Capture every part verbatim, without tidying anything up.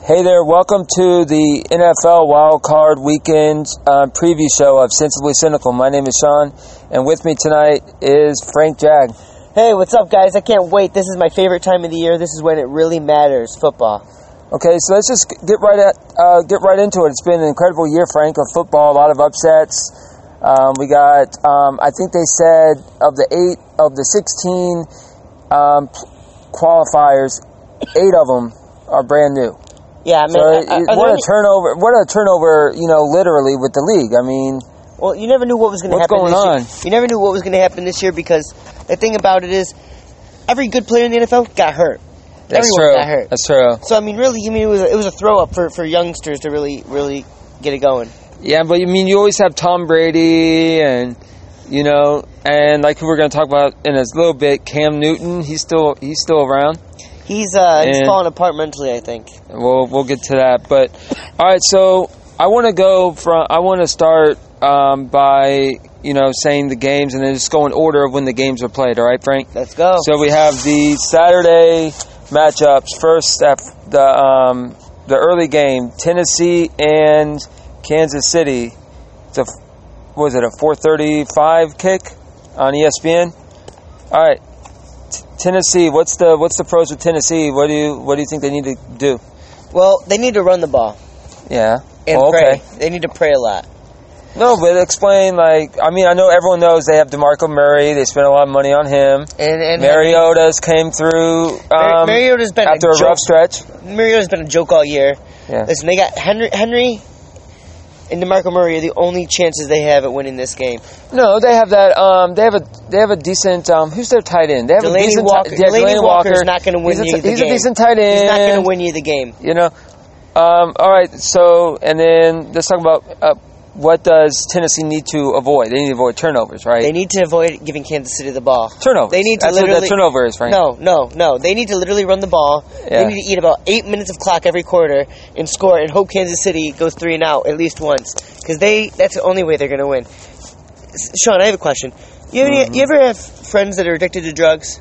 Hey there, welcome to the N F L Wild Card Weekend uh, preview show of Sensibly Cynical. My name is Sean, and with me tonight is Frank Jag. Hey, what's up, guys? I can't wait. This is my favorite time of the year. This is when it really matters, football. Okay, so let's just get right at uh, get right into it. It's been an incredible year, Frank, of football. A lot of upsets. Um, we got, um, I think they said of the eight of the sixteen um, qualifiers, eight of them are brand new. Yeah, I mean, so are, it, are what a any... turnover! What a turnover! You know, literally with the league. I mean, well, you never knew what was going to happen. What's going this on? Year. You never knew what was going to happen this year because the thing about it is, every good player in the N F L got hurt. That's Everyone true. got hurt. That's true. So I mean, really, I mean, it was a, it was a throw up for, for youngsters to really really get it going. Yeah, but I mean, you always have Tom Brady and you know, and like we're going to talk about in a little bit, Cam Newton. He's still he's still around. He's uh, he's falling apart mentally, I think. We'll we'll get to that, but all right. So I want to go from. I want to start um, by you know saying the games, and then just go in order of when the games are played. All right, Frank. Let's go. So we have the Saturday matchups. First, at the um, the early game, Tennessee and Kansas City. It's a what was it a four thirty-five kick on E S P N? All right. Tennessee, what's the what's the pros with Tennessee? What do you what do you think they need to do? Well, they need to run the ball. Yeah. And well, pray. Okay. They need to pray a lot. No, but explain like I mean I know everyone knows they have DeMarco Murray. They spent a lot of money on him. And, and Mariota's came through um, Mariota's been after a, a rough stretch. Mariota's been a joke all year. Yeah. Listen, they got Henry Henry and DeMarco Murray are the only chances they have at winning this game. No, they have that. Um, they have a they have a decent. Um, who's their tight end? They have Delaney a decent. Walker. T- yeah, Delaney Delaney Walker's Walker. not going to win he's you a, the he's game. He's a decent tight end. He's not going to win you the game. You know. Um, all right. So and then let's talk about uh, what does Tennessee need to avoid? They need to avoid turnovers, right? They need to avoid giving Kansas City the ball. Turnovers. They need to That's literally what the turnover is, Frank. No, no, no. They need to literally run the ball. Yeah. They need to eat about eight minutes of clock every quarter and score and hope Kansas City goes three and out at least once because they that's the only way they're going to win. Sean, I have a question. You ever, Mm-hmm. you ever have friends that are addicted to drugs?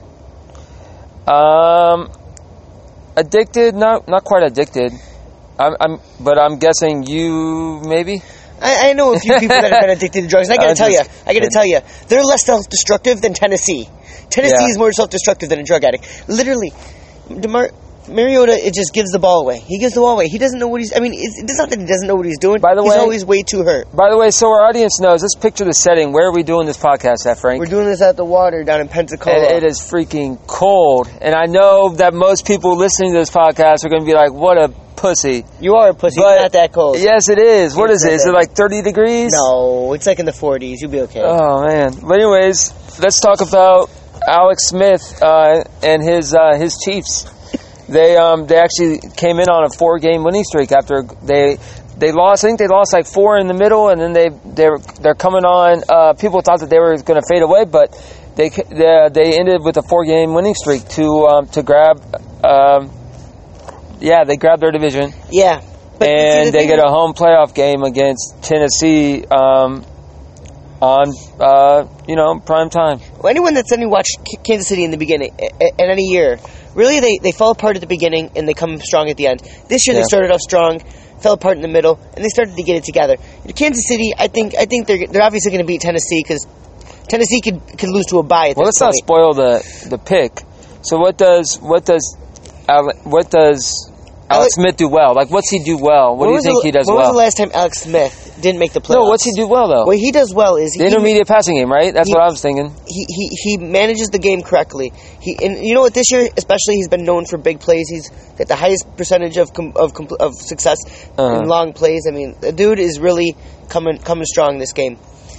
Um, addicted? Not not quite addicted. I'm, I'm but I'm guessing you maybe. I, I know a few people that have been addicted to drugs. And I got to tell you, I got to tell you, they're less self-destructive than Tennessee. Tennessee Yeah. is more self-destructive than a drug addict. Literally, DeMar- Mariota, it just gives the ball away. He gives the ball away. He doesn't know what he's. I mean, it's, it's not that he doesn't know what he's doing. By the he's way- always way too hurt. By the way, so our audience knows. Let's picture the setting. Where are we doing this podcast at, Frank? We're doing this at the water down in Pensacola. And it is freaking cold. And I know that most people listening to this podcast are going to be like, "What a pussy." You are a pussy. But it's not that cold. Yes, it is. What It's is it? not Is that- it like thirty degrees? No, it's like in the forties. You'll be okay. Oh man. But anyways, let's talk about Alex Smith uh, and his uh, his Chiefs. They um they actually came in on a four game winning streak after they they lost. I think they lost like four in the middle, and then they they they're coming on. Uh, people thought that they were going to fade away, but they they they ended with a four game winning streak to um to grab um yeah they grabbed their division. Yeah. But and see, the they thing get a home playoff game against Tennessee um, on, uh, you know, prime time. Well, anyone that's any watched K- Kansas City in the beginning, in any year, really they, they fall apart at the beginning and they come strong at the end. This year Yeah. they started off strong, fell apart in the middle, and they started to get it together. Kansas City, I think I think they're they're obviously going to beat Tennessee because Tennessee could could lose to a bye at Well, this let's not point. spoil the the pick. So what does what does Ale- what does Alex Alex- Smith do well? Like, what's he do well? What When do you was think the, he does when well? was the last time Alex Smith didn't make the playoffs? No, what's he do well though? What he does well is the he, intermediate passing game, right? That's he- what I was thinking. he, he he manages the game correctly. He and you know what? This year, especially, he's been known for big plays. He's got the highest percentage of com, of compl- of success Uh-huh. in long plays. I mean, the dude is really coming coming strong this game.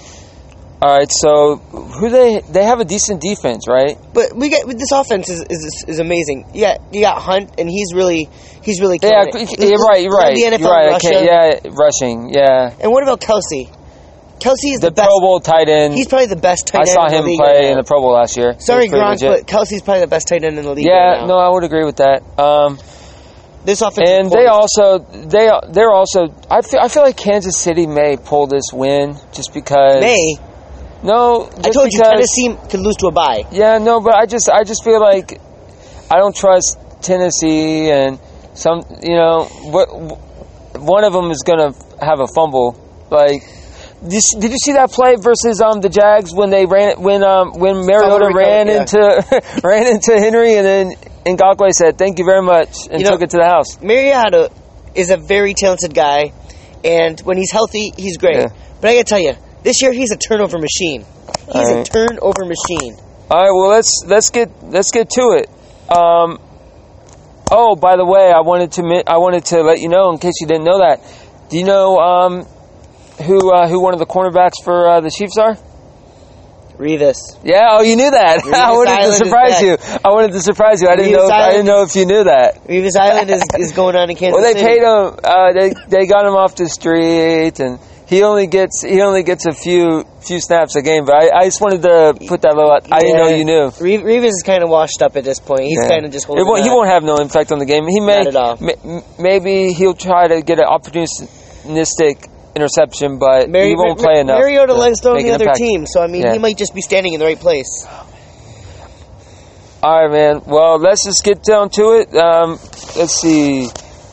All right, so who they they have a decent defense, right? But we get this offense is is, is amazing. Yeah, you got Hunt, and he's really he's really Yeah, killing it. you're right. You're right. The N F L You're right. I Russia. can't, yeah, rushing. Yeah. And what about Kelsey? Kelsey is The, the, best. Pro Bowl tight end. He's probably the best tight I end. saw in the him league play right in now. the Pro Bowl last year. Sorry, It was pretty Gronk, legit. but Kelsey's probably the best tight end in the league. Yeah, right now. no, I would agree with that. Um, This offense, and is they poised. also they they're also I feel I feel like Kansas City may pull this win just because May. No, I told you because, Tennessee could lose to a bye. Yeah, no, but I just I just feel like I don't trust Tennessee, and some, you know, what one of them is going to have a fumble. Like, did you, did you see that play versus um the Jags when they ran when um when Mariota ran yeah. into ran into Henry and then Ngakoue said thank you very much and you took know, it to the house. Mariota is a very talented guy, and when he's healthy, he's great. Yeah. But I got to tell you, this year he's a turnover machine. He's right. a turnover machine. All right, well let's let's get let's get to it. Um, oh, by the way, I wanted to I wanted to let you know in case you didn't know that. Do you know um, who uh, who one of the cornerbacks for uh, the Chiefs are? Revis. Yeah, oh, you knew that. Revis I wanted Island to surprise you. I wanted to surprise you. I didn't Revis know. If, I didn't know if you knew that. Revis Island is, is going on in Kansas City. Well, they City. paid him. Uh, they they got him off the street and. He only gets he only gets a few few snaps a game, but I, I just wanted to put that little. I yeah. didn't know you knew. Revis is kind of washed up at this point. He's yeah. kind of just holding. Won't, he won't have no impact on the game. He may. Not at all. May, maybe he'll try to get an opportunistic interception, but Mari- he won't play enough. Mariota likes throwing the other impact. team, so I mean yeah. he might just be standing in the right place. All right, man. Well, let's just get down to it. Um, let's see.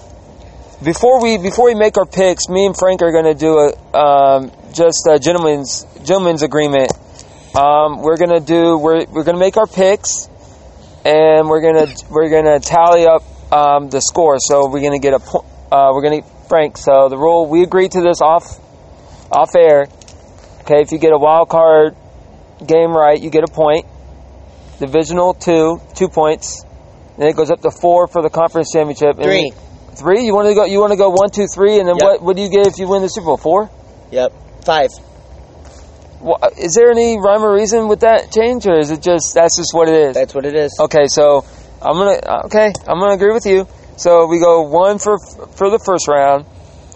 Before we before we make our picks, me and Frank are going to do a um, just a gentleman's gentleman's agreement. Um, we're going to do we're we're going to make our picks, and we're going to we're going to tally up um, the score. So we're going to get a po- uh, we're going to Frank. So the rule we agreed to this off off air. Okay, if you get a wild card game right, you get a point. Divisional two two points. Then it goes up to four for the conference championship. Three. And Three? You want to go? You want to go one, two, three, and then yep. what? What do you get if you win the Super Bowl? Four? Yep. Five. Well, is there any rhyme or reason with that change, or is it just that's just what it is? That's what it is. Okay, so I'm gonna okay, I'm gonna agree with you. So we go one for for the first round,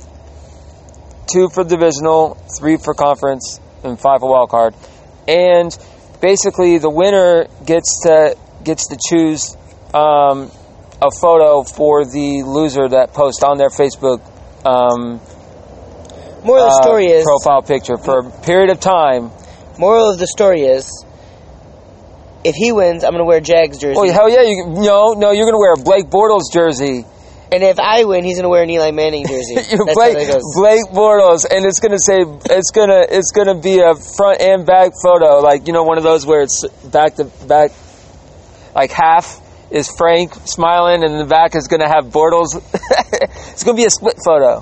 two for divisional, three for conference, and five for wild card, and basically the winner gets to gets to choose. Um, a photo for the loser that posts on their Facebook um, moral of the story uh, is profile picture for a period of time. Moral of the story is, if he wins, I'm going to wear a Jags jersey. Oh, hell yeah. You, no, no, you're going to wear a Blake Bortles jersey. And if I win, he's going to wear an Eli Manning jersey. That's Blake, Blake Bortles, and it's going to say, it's going to it's going to be a front and back photo, like, you know, one of those where it's back to back, like half. Is Frank smiling, and in the back is going to have Bortles. It's going to be a split photo.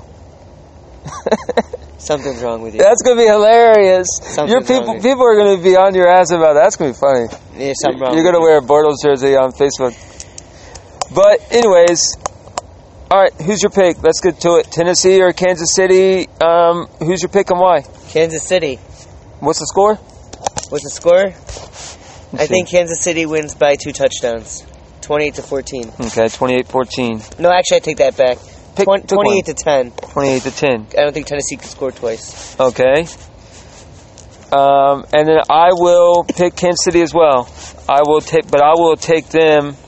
Something's wrong with you. That's going to be hilarious. Something's your people, wrong people are going to be on your ass about that. That's going to be funny. Yeah, something wrong. You're going to wear a Bortles jersey on Facebook. But anyways, all right. Who's your pick? Let's get to it. Tennessee or Kansas City? Um, who's your pick and why? Kansas City. What's the score? What's the score? I think Kansas City wins by two touchdowns. twenty-eight to fourteen. Okay, twenty-eight fourteen. No, actually, I take that back. Pick, Twen- twenty-eight to ten. twenty-eight to ten. I don't think Tennessee can score twice. Okay. Um, and then I will pick Kansas City as well. I will take, but I will take them.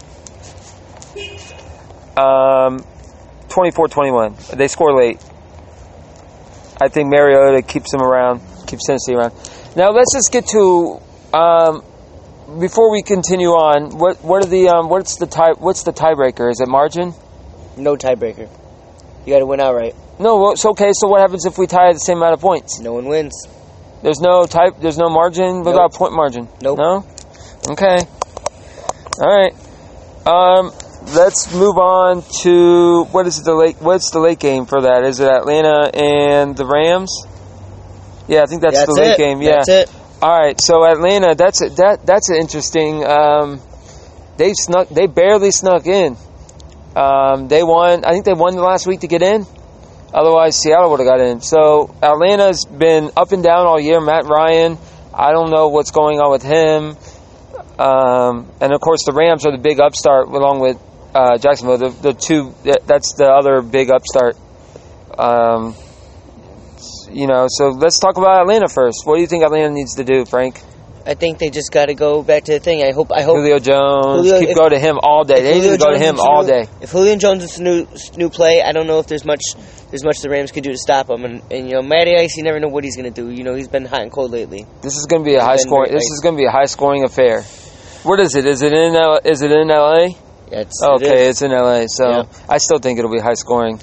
Um, twenty-four twenty-one. They score late. I think Mariota keeps them around, keeps Tennessee around. Now let's just get to. Um, Before we continue on, what what are the um what's the tie what's the tiebreaker? Is it margin? No tiebreaker. You got to win outright. No, well, it's okay. So what happens if we tie the same amount of points? No one wins. There's no type. There's no margin. What Nope. about point margin? Nope. No. Okay. All right. Um, let's move on to what is the late? What's the late game for that? Is it Atlanta and the Rams? Yeah, I think that's, That's the late it. game. Yeah. That's it. All right, so Atlanta, that's a, that that's an interesting. Um, they snuck, they barely snuck in. Um, they won. I think they won the last week to get in. Otherwise, Seattle would have got in. So Atlanta's been up and down all year. Matt Ryan, I don't know what's going on with him. Um, and of course, the Rams are the big upstart, along with uh, Jacksonville. The, the two, that's the other big upstart. Um, You know, so let's talk about Atlanta first. What do you think Atlanta needs to do, Frank? I think they just got to go back to the thing. I hope. I hope Julio Jones. Julio, keep if, going to him all day. They need to go to him all new, day. If Julio Jones is a new new play, I don't know if there's much there's much the Rams could do to stop him. And, and you know, Matty Ice, you never know what he's going to do. You know, he's been hot and cold lately. This is going to be a high scoring. This is going to be a high scoring affair. What is it? Is it in L, is it in L A? Yeah, it's, Okay, it it's in L A, so Yeah. I still think it'll be high scoring.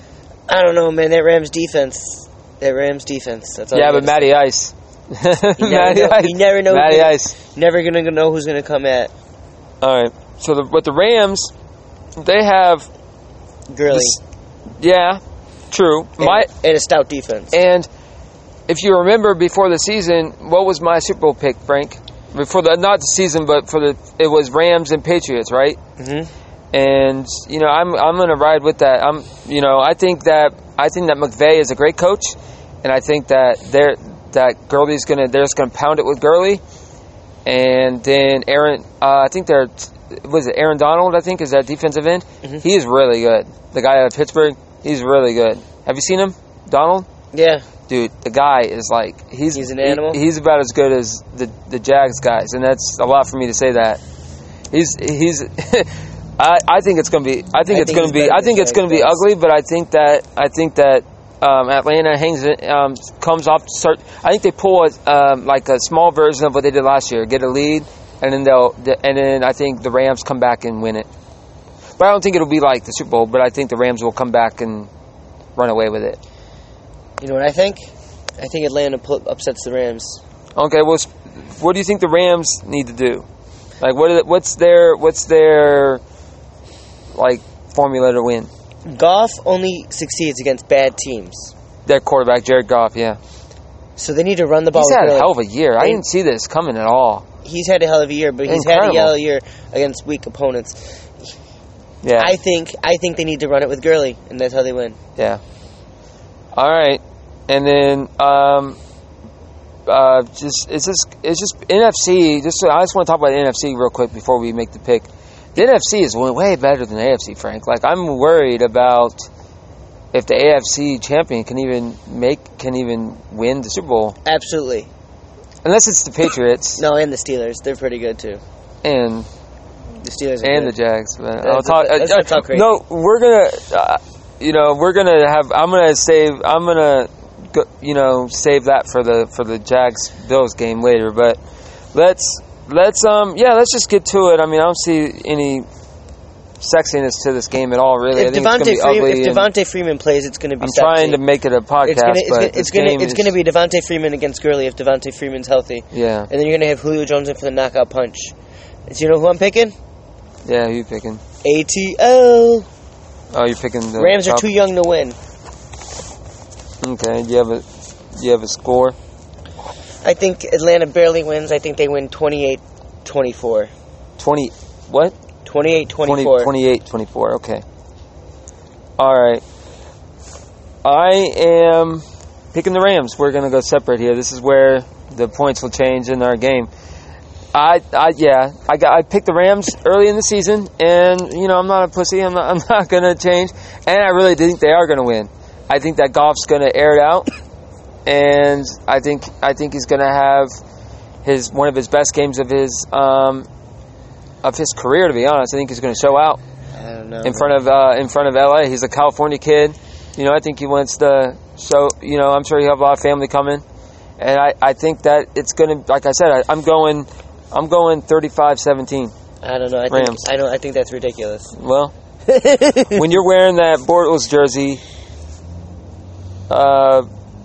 I don't know, man. That Rams defense. That Rams defense. That's all Yeah, I but gotta Matty Ice. say. You never Matty know, Ice. you never know. Matty who's gonna- Ice. Never gonna know who's gonna come at All right. So the, with the Rams, they have Gurley. this- yeah, true. And, My and a stout defense. and if you remember before the season, what was my Super Bowl pick, Frank? Before the not the season, but for the it was Rams and Patriots, right? Mm-hmm. And you know, I'm I'm gonna ride with that. I'm you know, I think that I think that McVay is a great coach, and I think that they're that Gurley's gonna they're just gonna pound it with Gurley, and then Aaron. Uh, I think they're was it Aaron Donald? I think is that defensive end. Mm-hmm. He is really good. The guy out of Pittsburgh, he's really good. Have you seen him, Donald? Yeah. Dude, the guy is like he's He's an animal? he- he's about as good as the the Jags guys, and that's a lot for me to say that. He's he's. I, I think it's gonna be. I think I it's think gonna he's be. better I than think it's gonna be Jags. ugly, but I think that I think that um, Atlanta hangs it, um, comes off. Start. I think they pull a, um, like a small version of what they did last year. Get a lead, and then they'll. And then I think the Rams come back and win it. But I don't think it'll be like the Super Bowl. But I think the Rams will come back and run away with it. You know what I think? I think Atlanta pl- upsets the Rams. Okay. Well, what do you think the Rams need to do? Like, what? Are, what's their? What's their? Like formula to win? Goff only succeeds against bad teams, Their quarterback, Jared Goff. Yeah. so they need to run the ball. He's with had a Gurley. hell of a year. I They- didn't see this coming at all. He's had a hell of a year, but he's Incredible. had a hell of a year against weak opponents. Yeah, I think I think they need to run it with Gurley, and that's how they win. yeah. All right, and then um, uh, just it's just it's just N F C. Just I just want to talk about the N F C real quick before we make the pick. The N F C is way way better than the A F C, Frank. Like I'm worried about if the A F C champion can even make can even win the Super Bowl, Absolutely. unless it's the Patriots No, and the Steelers. They're pretty good, too. and The Steelers are and the good. Jags. But That's- I'll talk. that's uh, not talk crazy. no, we're gonna. Uh, you know, we're gonna have. I'm gonna save. I'm gonna. Go, you know, save that for the for the Jags Bills game later. But let's let's um yeah let's just get to it. I mean, I don't see any sexiness to this game at all. Really, I If think it's Devontae gonna be Freeman, ugly. if and Devontae Freeman plays, it's going to be. I'm sexy. trying to make it a podcast, It's gonna, it's but gonna, this it's gonna, game it's is- gonna be Devontae Freeman against Gurley if Devontae Freeman's healthy, yeah and then you're gonna have Julio Jones in for the knockout punch. So you know who I'm picking? yeah. Who you picking? A T L. Oh, you're picking the Rams are top- too young to win. Okay, do you have a do you have a score? I think Atlanta barely wins. I think they win twenty-eight twenty-four. Twenty what? twenty-eight twenty, twenty-four. twenty-eight, twenty-four, okay. Alright. I am picking the Rams. We're going to go separate here. This is where the points will change in our game. I, I yeah, I got I picked the Rams early in the season, and you know I'm not a pussy. I'm not I'm not going to change, and I really think they are going to win. I think that Goff's going to air it out, and I think I think he's going to have his one of his best games of his um, of his career. To be honest, I think he's going to show out I don't know. in front of uh, in front of L A. He's a California kid. You know, I think he wants to show. You know, I'm sure he'll have a lot of family coming, and I, I think that it's going to. Like I said, I, I'm going. I'm going thirty-five seventeen. I don't know. I Rams. think I don't. I think that's ridiculous. Well, when you're wearing that Bortles jersey, uh,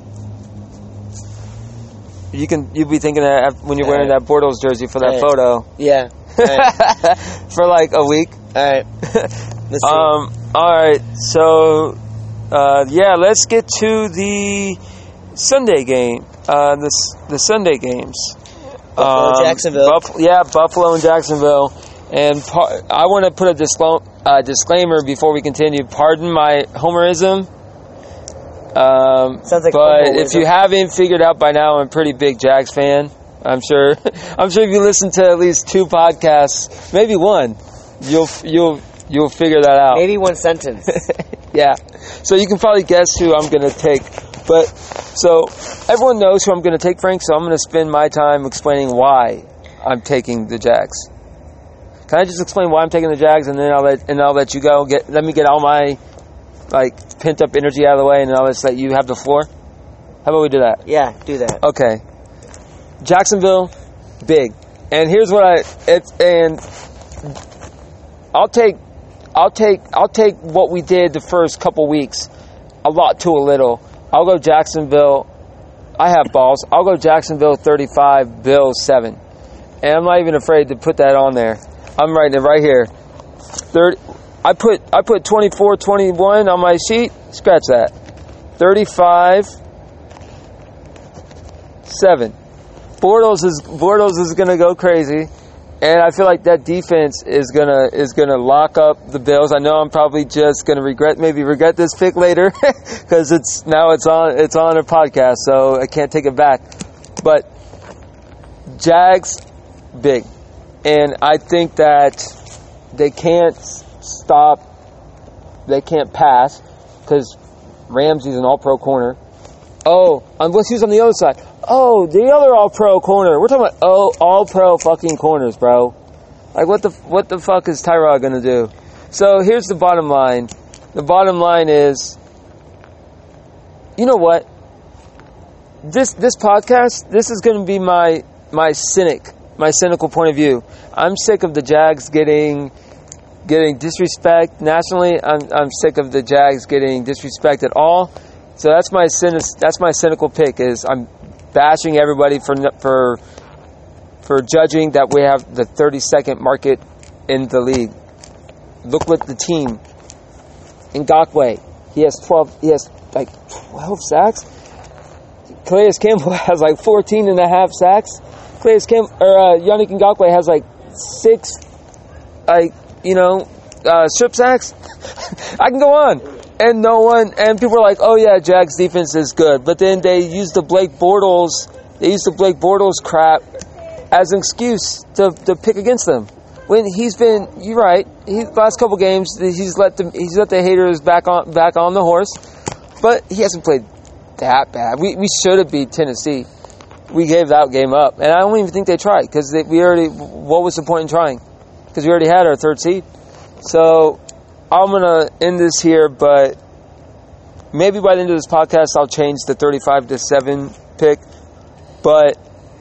you can you'll be thinking that when you're wearing Alright. that Bortles jersey for that Alright. photo Yeah. All right. for like a week. All right. Let's see. Um. All right. So, uh, yeah, let's get to the Sunday game. Uh, the the Sunday games. Buffalo, Um, Jacksonville. Buff- yeah, Buffalo and Jacksonville. And par- I want to put a disclo- uh, disclaimer before we continue. Pardon my homerism. Um, Sounds like but homerism. if you haven't figured out by now, I'm a pretty big Jags fan. I'm sure. I'm sure if you listen to at least two podcasts, maybe one, you'll you'll you'll figure that out. Maybe one sentence. Yeah. So you can probably guess who I'm going to take. But so everyone knows who I'm going to take, Frank. So I'm going to spend my time explaining why I'm taking the Jags. Can I just explain why I'm taking the Jags, and then I'll let and I'll let you go. Get let me get all my like pent up energy out of the way, and then I'll just let you have the floor. How about we do that? Yeah, do that. Okay. Jacksonville, big. And here's what I it's and I'll take, I'll take, I'll take what we did the first couple weeks, a lot to a little. I'll go Jacksonville. I have balls. I'll go Jacksonville thirty-five, Bills seven, and I'm not even afraid to put that on there. I'm writing it right here. thirty. I put I put twenty-four twenty-one on my sheet. Scratch that. thirty-five seven. Bortles is Bortles is gonna go crazy, and I feel like that defense is gonna is gonna lock up the Bills. I know I'm probably just gonna regret maybe regret this pick later because it's now it's on it's on a podcast, so I can't take it back. But Jags big, and I think that they can't stop, they can't pass because Ramsey's an All-Pro corner. Oh, unless he's on the other side. Oh, the other All-Pro corner. We're talking about oh, All-Pro fucking corners, bro. Like, what the what the fuck is Tyrod gonna do? So here's the bottom line. The bottom line is, you know what? This this podcast, this is gonna be my my cynic, my cynical point of view. I'm sick of the Jags getting getting disrespect nationally. I'm I'm sick of the Jags getting disrespect at all. So that's my cynic, that's my cynical pick. Is I'm bashing everybody for for for judging that we have the thirty-second market in the league. Look what the team. Ngakoue, he has twelve. He has like twelve sacks. Calais Campbell has like fourteen and a half sacks. Calais Campbell or uh, Yannick Ngakoue has like six, like you know, uh, strip sacks. I can go on. And no one, and people are like, oh yeah, Jags defense is good. But then they use the Blake Bortles, they use the Blake Bortles crap as an excuse to, to pick against them. When he's been, you're right, he, last couple games, he's let the, he's let the haters back on, back on the horse. But he hasn't played that bad. We, we should have beat Tennessee. We gave that game up. And I don't even think they tried, because we already, what was the point in trying? Because we already had our third seed. So, I'm going to end this here, but maybe by the end of this podcast, I'll change the thirty-five to seven pick. But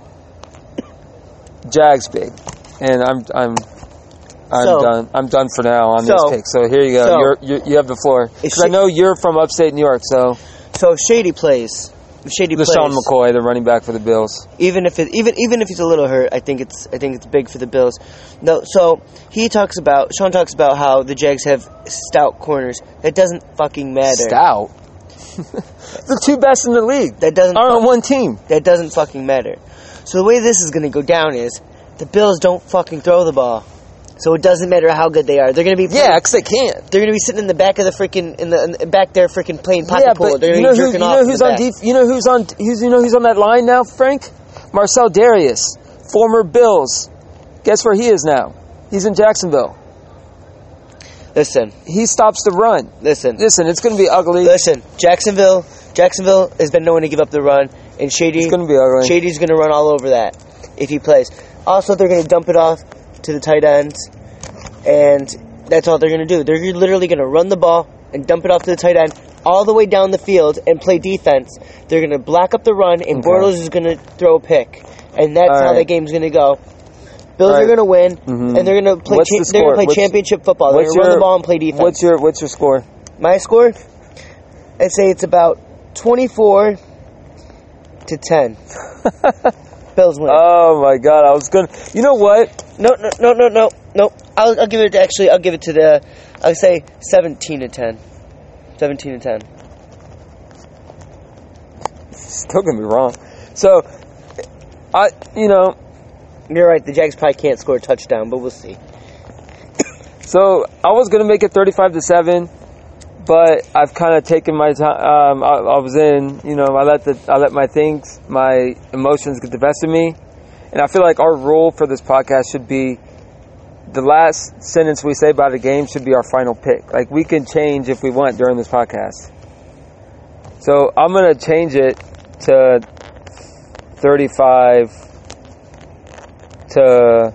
Jags big. And I'm I'm I'm so, done. I'm done for now on so, this pick. So here you go. So, you're, you're, you have the floor. Because I know you're from upstate New York, so. So Shady plays. Shady plays. LeSean McCoy, the running back for the Bills. Even if it, even even if he's a little hurt, I think it's I think it's big for the Bills. No, so he talks about Sean talks about how the Jags have stout corners. That doesn't fucking matter. Stout. The two best in the league. That doesn't are on one team. That doesn't fucking matter. So the way this is going to go down is the Bills don't fucking throw the ball. So it doesn't matter how good they are. They're going to be playing, yeah, because they can't. They're going to be sitting in the back of the freaking in the, in the back there, freaking playing pocket yeah, pool. They're you going know to be jerking who, you off. know who's on def- You know who's on? Who's, you know who's on that line now? Frank, Marcel Darius, former Bills. Guess where he is now? He's in Jacksonville. Listen, he stops the run. Listen, listen. It's going to be ugly. Listen, Jacksonville. Jacksonville has been known to give up the run, and Shady. It's going to be ugly. Shady's going to run all over that if he plays. Also, they're going to dump it off to the tight ends, and that's all they're going to do. They're literally going to run the ball and dump it off to the tight end all the way down the field and play defense. They're going to block up the run, and okay. Bortles is going to throw a pick, and that's all how right. the game's going to go. Bills right. are going to win, mm-hmm. and they're going to play. Cha- the they're going to play what's, championship football. They're going to run the ball and play defense. What's your What's your score? My score? I'd say it's about twenty-four to ten. Bills win. Oh my God! I was gonna. You know what? No, no, no, no, no, no. I'll, I'll give it. To, actually, I'll give it to the. I'll say seventeen to ten. Seventeen to ten. Still gonna be wrong. So, I, you know, you're right. The Jags probably can't score a touchdown, but we'll see. So I was gonna make it thirty-five to seven. But I've kind of taken my time. Um, I, I was in, you know, I let the I let my things, my emotions get the best of me, and I feel like our rule for this podcast should be the last sentence we say about the game should be our final pick. Like we can change if we want during this podcast. So I'm gonna change it to thirty-five to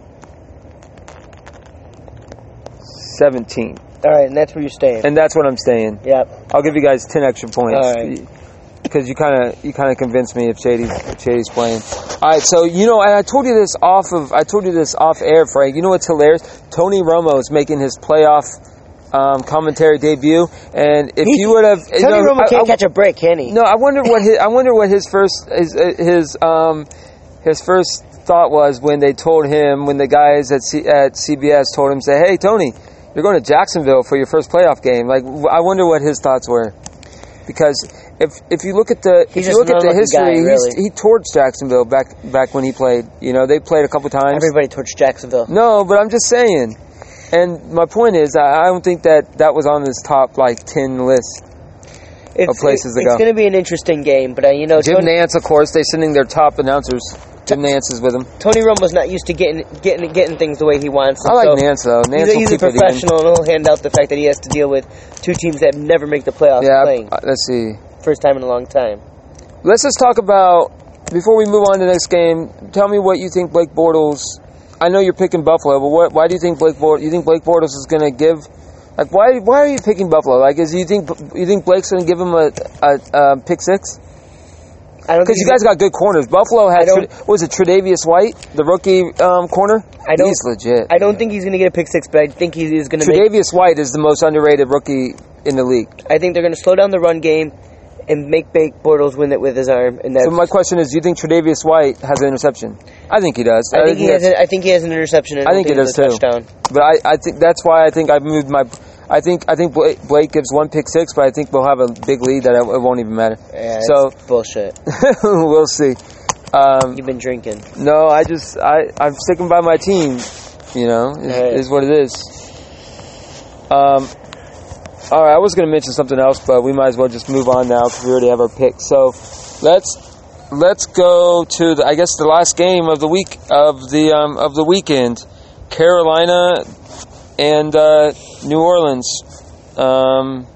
seventeen. All right, and that's where you're staying. And that's what I'm staying. Yep. I'll give you guys ten extra points. All right. because you kind of you kind of convinced me if Shady's if Shady's playing. All right, so you know, and I told you this off of I told you this off air, Frank. You know what's hilarious? Tony Romo is making his playoff um, commentary debut, and if He- you would have Tony you know, Romo I- can't I- catch a break, can he? No, I wonder what his I wonder what his first his his um his first thought was when they told him when the guys at C, at C B S told him, say, hey Tony, you're going to Jacksonville for your first playoff game. Like, I wonder what his thoughts were, because if if you look at the He's if you just look at an the unlucky history, guy, he's, really. he torched Jacksonville back back when he played. You know, they played a couple times. Everybody torched Jacksonville. No, but I'm just saying. And my point is, I I don't think that that was on his top like ten list. It's, places to it's go. going to be an interesting game, but uh, you know, Jim Tony, Nance, of course, they're sending their top announcers. Jim Nance is with him. Tony Romo's not used to getting getting getting things the way he wants. I and like so Nance though. Nance He's, a, will he's a keep it even. professional, and he'll hand out the fact that he has to deal with two teams that never make the playoffs Yeah, playing uh, let's see. first time in a long time. Let's just talk about, before we move on to the next game, tell me what you think Blake Bortles, I know you're picking Buffalo, but what, why do you think Blake Bortles, you think Blake Bortles is going to give, like, why why are you picking Buffalo? Like, is you think you think Blake's going to give him a, a, a pick six? I don't Because think you guys got good corners. Buffalo I had, don't- Tre- what was it, Tre'Davious White, the rookie um, corner? I don't- He's legit. I don't think he's going to get a pick six, but I think he is going to make. Tre'Davious White is the most underrated rookie in the league. I think they're going to slow down the run game and make Blake Bortles win it with his arm. And that's, So my question is, do you think Tre'Davious White has an interception? I think he does. I think he has. that's- A, I think he has an interception. And I think he it's does a too. touchdown. But I, I think that's why I think I've moved my. I think I think Blake, Blake gives one pick six, but I think we'll have a big lead that it, it won't even matter. Yeah, So- it's bullshit. We'll see. Um, You've been drinking. no, I just I I'm sticking by my team. You know, is, Right. is what it is. Um. All right, I was going to mention something else, but we might as well just move on now because we already have our pick. So let's let's go to the, I guess the last game of the week of the um, of the weekend, Carolina and uh, New Orleans. Um,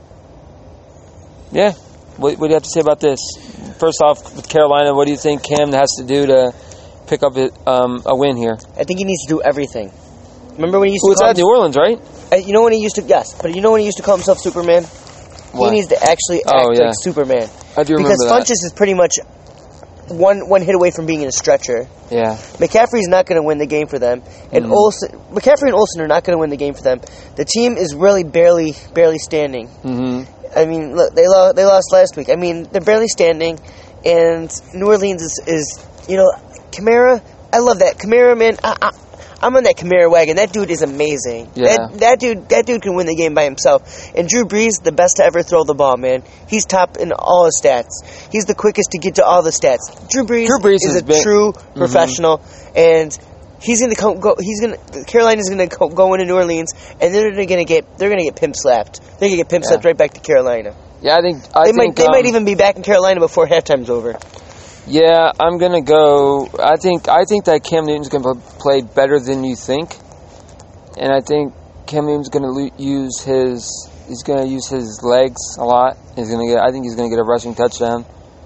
yeah, what, what do you have to say about this? First off, with Carolina, what do you think Cam has to do to pick up it, um, a win here? I think he needs to do everything. Remember when he used Well, to it's call at New Orleans, right? Uh, you know when he used to yes, but you know when he used to call himself Superman? What? He needs to actually act Oh, yeah. like Superman. I do remember Because that. Funchess is pretty much one one hit away from being in a stretcher. Yeah. McCaffrey's not going to win the game for them, and Mhm. Olsen, McCaffrey and Olsen are not going to win the game for them. The team is really barely barely standing. Mm-hmm. I mean, look, they lost they lost last week. I mean, they're barely standing, and New Orleans is, is you know, Kamara. I love that Kamara, man. I, I, I'm on that Kamara wagon. That dude is amazing. Yeah. That, that dude, that dude can win the game by himself. And Drew Brees, the best to ever throw the ball, man. He's top in all his stats. He's the quickest to get to all the stats. Drew Brees, Drew Brees is has a been- true professional, and he's gonna come, go. He's gonna Carolina's gonna go, go into New Orleans, and they're gonna get they're gonna get pimp slapped. They're gonna get pimp slapped Yeah. right back to Carolina. Yeah, I think I They think might they um, might even be back in Carolina before halftime's over. Yeah, I'm gonna go. I think I think that Cam Newton's gonna play better than you think, and I think Cam Newton's gonna lo- use his. He's gonna use his legs a lot. He's gonna get. I think he's gonna get a rushing touchdown,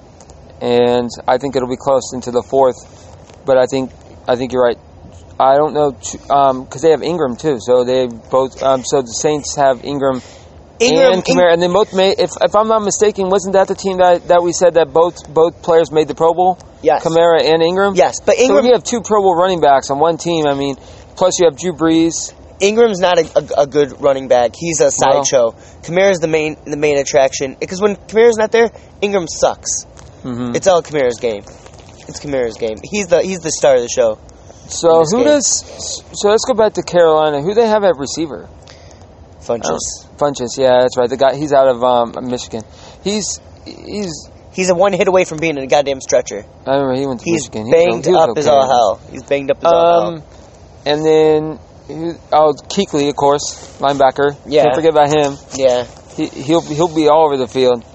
and I think it'll be close into the fourth. But I think I think you're right. I don't know because um, they have Ingram too. So they both. Um, so the Saints have Ingram. Ingram, and Kamara, and they both made. If, if I'm not mistaken, wasn't that the team that, that we said that both both players made the Pro Bowl? Yes. Kamara and Ingram. Yes, but So Ingram when you have two Pro Bowl running backs on one team, I mean, plus you have Drew Brees. Ingram's not a, a, a good running back. He's a Well- sideshow. Kamara's the main the main attraction because when Kamara's not there, Ingram sucks. Mm-hmm. It's all Kamara's game. It's Kamara's game. He's the he's the star of the show. So this who game. does? So let's go back to Carolina. Who they have at receiver? Funches. Oh, Funches. Yeah, that's right. The guy. He's out of um, Michigan. He's he's. He's a one hit away from being in a goddamn stretcher. I remember he went to He's Michigan. He banged was, he was up okay. as all hell. He's banged up as all Um, hell. and then who- oh, Kuechly, of course, linebacker. Yeah. Can't forget about him. Yeah. He, he'll he'll be all over the field,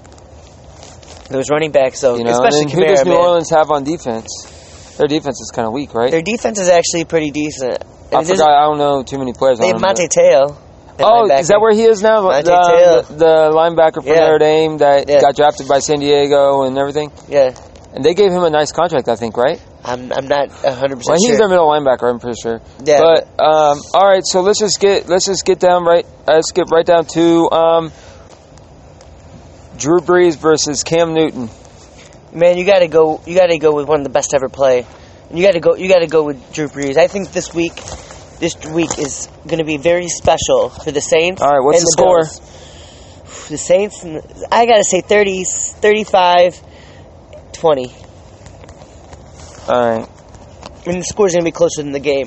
Those running backs, though, you know. especially And then who does Kamara, New man. Orleans have on defense? Their defense is kind of weak, right? Their defense is actually pretty decent. I mean, there's- forgot. I don't know too many players. They on have them, Monte but- Teo. at Oh, linebacker. is that where he is now? Monte the, Teo. the, the linebacker from Yeah. Notre Dame that Yeah. got drafted by San Diego and everything. Yeah. And they gave him a nice contract, I think, right? I'm I'm not one hundred percent Well, he's sure. their middle linebacker, I'm pretty sure. Yeah. But um, all right, so let's just get let's just get down right. Let's get right down to um, Drew Brees versus Cam Newton. Man, you gotta go. You gotta go with one of the best ever play. And you gotta go. You gotta go with Drew Brees. I think this week, this week is gonna be very special for the Saints. All right, what's and the score? Bills. The Saints. And the, I gotta say thirty, thirty-five, twenty. All right. And the score's gonna be closer than the game.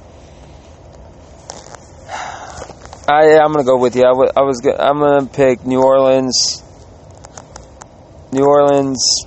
I I'm gonna go with you. I, w- I was go- I'm gonna pick New Orleans. New Orleans.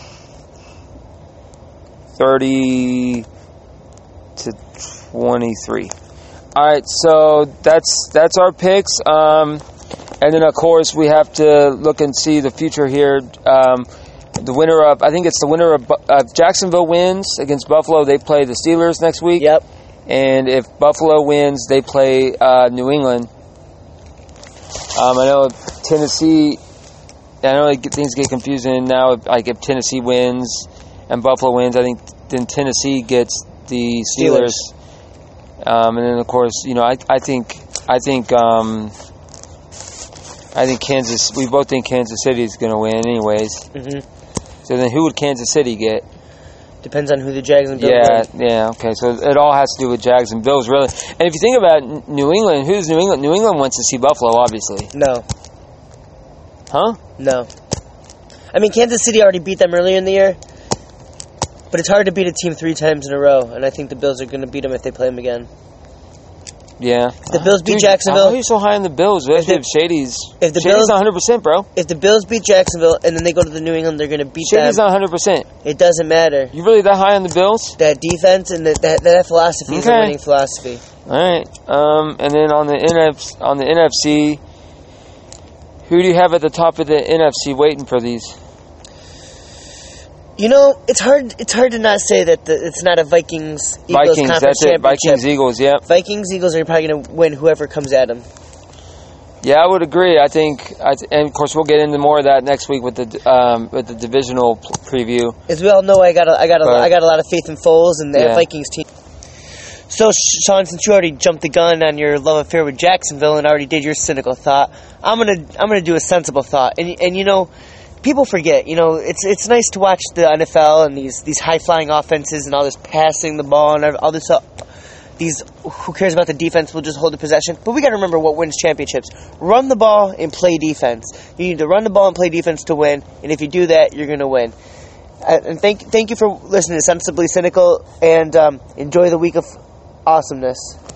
Thirty to twenty-three. All right, so that's that's our picks. Um, and then of course we have to look and see the future here. Um, the winner of I think it's the winner of uh, Jacksonville wins against Buffalo. They play the Steelers next week. Yep. And if Buffalo wins, they play uh, New England. Um, I know Tennessee. I know like, things get confusing now. Like if Tennessee wins and Buffalo wins, I think then Tennessee gets the Steelers. Steelers. Um, and then of course, you know, I I think I think um, I think Kansas. We both think Kansas City is going to win, anyways. Mm-hmm. So then, who would Kansas City get? Depends on who the Jags and Bills Yeah, are. yeah, okay. So it all has to do with Jags and Bills, really. And if you think about New England, who's New England? New England wants to see Buffalo, obviously. No. Huh? No. I mean, Kansas City already beat them earlier in the year, but it's hard to beat a team three times in a row, and I think the Bills are going to beat them if they play them again. Yeah. If the Bills beat Dude, Jacksonville... Why are you so high on the Bills? If, the, if Shady's... If the Shady's Bills, not one hundred percent, bro. If the Bills beat Jacksonville and then they go to the New England, they're going to beat Shady's them. not one hundred percent. It doesn't matter. You really that high on the Bills? That defense and the, that that philosophy is a Okay. winning philosophy. All right. Um, and then on the N F on the N F C, who do you have at the top of the N F C waiting for these? You know, it's hard. It's hard to not say that the, it's not a Vikings Eagles Vikings, conference that's it. championship. Vikings, Eagles, yep. Vikings Eagles are probably going to win whoever comes at them. Yeah, I would agree. I think, I th- and of course, we'll get into more of that next week with the um, with the divisional p- preview. As we all know, I got a, I got a, But, I got a lot of faith in Foles and the yeah. Vikings team. So, Sean, since you already jumped the gun on your love affair with Jacksonville and already did your cynical thought, I'm gonna I'm gonna do a sensible thought. And and you know, people forget. You know, it's it's nice to watch the N F L and these these high flying offenses and all this passing the ball and all this. Uh, these who cares about the defense? We'll just hold the possession. But we got to remember what wins championships: run the ball and play defense. You need to run the ball and play defense to win. And if you do that, you're gonna win. Uh, and thank thank you for listening to Sensibly Cynical, and um, enjoy the week of awesomeness.